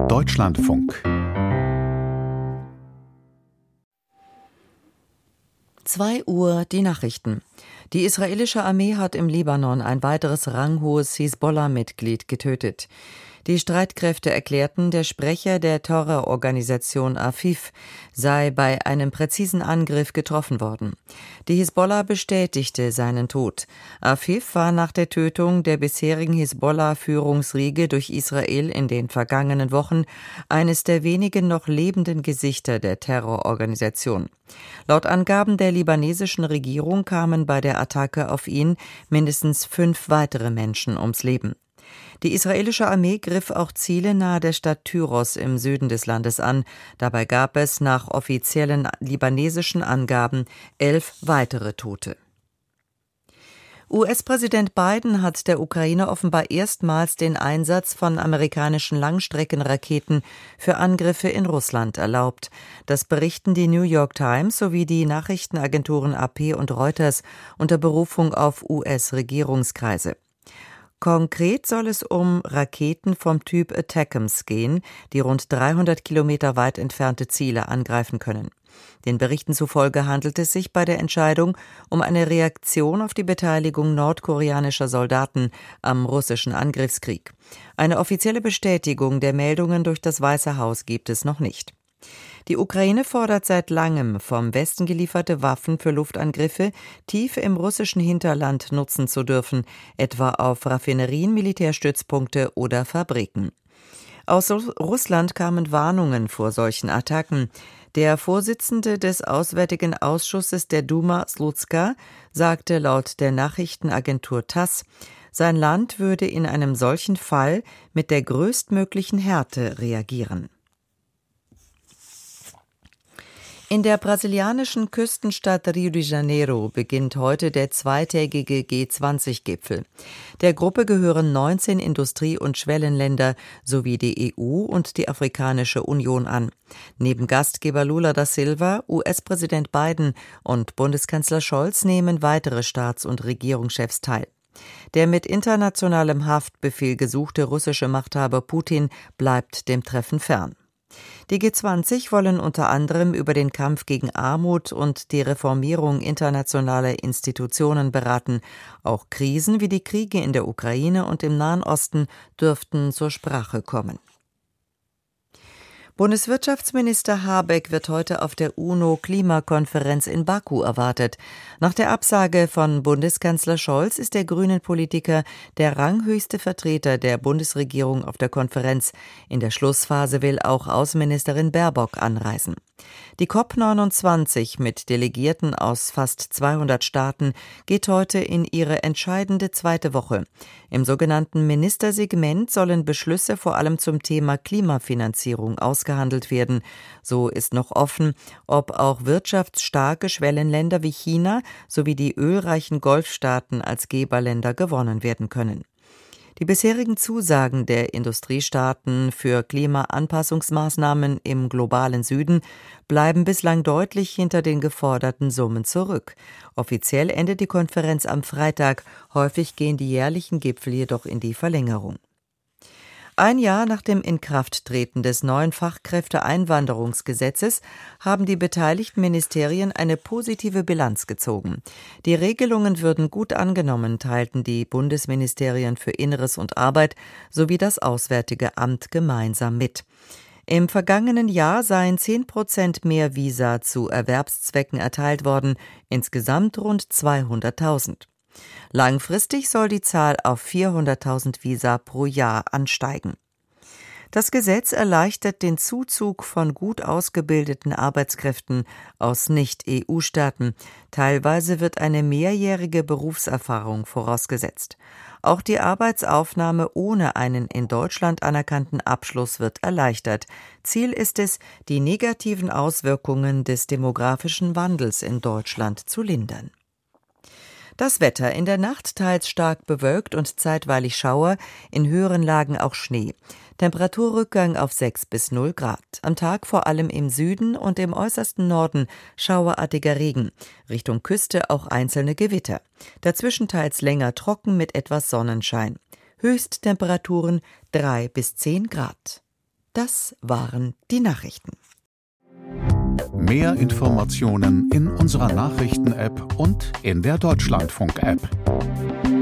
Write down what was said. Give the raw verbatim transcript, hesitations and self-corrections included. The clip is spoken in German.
Deutschlandfunk. zwei Uhr die Nachrichten. Die israelische Armee hat im Libanon ein weiteres ranghohes Hisbollah-Mitglied getötet. Die Streitkräfte erklärten, der Sprecher der Terrororganisation Afif sei bei einem präzisen Angriff getroffen worden. Die Hisbollah bestätigte seinen Tod. Afif war nach der Tötung der bisherigen Hisbollah-Führungsriege durch Israel in den vergangenen Wochen eines der wenigen noch lebenden Gesichter der Terrororganisation. Laut Angaben der libanesischen Regierung kamen bei der Attacke auf ihn mindestens fünf weitere Menschen ums Leben. Die israelische Armee griff auch Ziele nahe der Stadt Tyros im Süden des Landes an. Dabei gab es nach offiziellen libanesischen Angaben elf weitere Tote. U S-Präsident Biden hat der Ukraine offenbar erstmals den Einsatz von amerikanischen Langstreckenraketen für Angriffe in Russland erlaubt. Das berichten die New York Times sowie die Nachrichtenagenturen A P und Reuters unter Berufung auf U S-Regierungskreise. Konkret soll es um Raketen vom Typ Attackams gehen, die rund dreihundert Kilometer weit entfernte Ziele angreifen können. Den Berichten zufolge handelt es sich bei der Entscheidung um eine Reaktion auf die Beteiligung nordkoreanischer Soldaten am russischen Angriffskrieg. Eine offizielle Bestätigung der Meldungen durch das Weiße Haus gibt es noch nicht. Die Ukraine fordert seit langem, vom Westen gelieferte Waffen für Luftangriffe tief im russischen Hinterland nutzen zu dürfen, etwa auf Raffinerien, Militärstützpunkte oder Fabriken. Aus Russland kamen Warnungen vor solchen Attacken. Der Vorsitzende des Auswärtigen Ausschusses der Duma, Slutska, sagte laut der Nachrichtenagentur TASS, sein Land würde in einem solchen Fall mit der größtmöglichen Härte reagieren. In der brasilianischen Küstenstadt Rio de Janeiro beginnt heute der zweitägige G zwanzig Gipfel. Der Gruppe gehören neunzehn Industrie- und Schwellenländer sowie die E U und die Afrikanische Union an. Neben Gastgeber Lula da Silva, U S-Präsident Biden und Bundeskanzler Scholz nehmen weitere Staats- und Regierungschefs teil. Der mit internationalem Haftbefehl gesuchte russische Machthaber Putin bleibt dem Treffen fern. Die G zwanzig wollen unter anderem über den Kampf gegen Armut und die Reformierung internationaler Institutionen beraten. Auch Krisen wie die Kriege in der Ukraine und im Nahen Osten dürften zur Sprache kommen. Bundeswirtschaftsminister Habeck wird heute auf der UNO-Klimakonferenz in Baku erwartet. Nach der Absage von Bundeskanzler Scholz ist der Grünen-Politiker der ranghöchste Vertreter der Bundesregierung auf der Konferenz. In der Schlussphase will auch Außenministerin Baerbock anreisen. Die COP neunundzwanzig mit Delegierten aus fast zweihundert Staaten geht heute in ihre entscheidende zweite Woche. Im sogenannten Ministersegment sollen Beschlüsse vor allem zum Thema Klimafinanzierung ausgehandelt werden. So ist noch offen, ob auch wirtschaftsstarke Schwellenländer wie China sowie die ölreichen Golfstaaten als Geberländer gewonnen werden können. Die bisherigen Zusagen der Industriestaaten für Klimaanpassungsmaßnahmen im globalen Süden bleiben bislang deutlich hinter den geforderten Summen zurück. Offiziell endet die Konferenz am Freitag, häufig gehen die jährlichen Gipfel jedoch in die Verlängerung. Ein Jahr nach dem Inkrafttreten des neuen Fachkräfteeinwanderungsgesetzes haben die beteiligten Ministerien eine positive Bilanz gezogen. Die Regelungen würden gut angenommen, teilten die Bundesministerien für Inneres und Arbeit sowie das Auswärtige Amt gemeinsam mit. Im vergangenen Jahr seien zehn Prozent mehr Visa zu Erwerbszwecken erteilt worden, insgesamt rund zweihunderttausend. Langfristig soll die Zahl auf vierhunderttausend Visa pro Jahr ansteigen. Das Gesetz erleichtert den Zuzug von gut ausgebildeten Arbeitskräften aus Nicht-E U-Staaten. Teilweise wird eine mehrjährige Berufserfahrung vorausgesetzt. Auch die Arbeitsaufnahme ohne einen in Deutschland anerkannten Abschluss wird erleichtert. Ziel ist es, die negativen Auswirkungen des demografischen Wandels in Deutschland zu lindern. Das Wetter: in der Nacht teils stark bewölkt und zeitweilig Schauer, in höheren Lagen auch Schnee. Temperaturrückgang auf sechs bis null Grad. Am Tag vor allem im Süden und im äußersten Norden schauerartiger Regen. Richtung Küste auch einzelne Gewitter. Dazwischen teils länger trocken mit etwas Sonnenschein. Höchsttemperaturen drei bis zehn Grad. Das waren die Nachrichten. Mehr Informationen in unserer Nachrichten-App und in der Deutschlandfunk-App.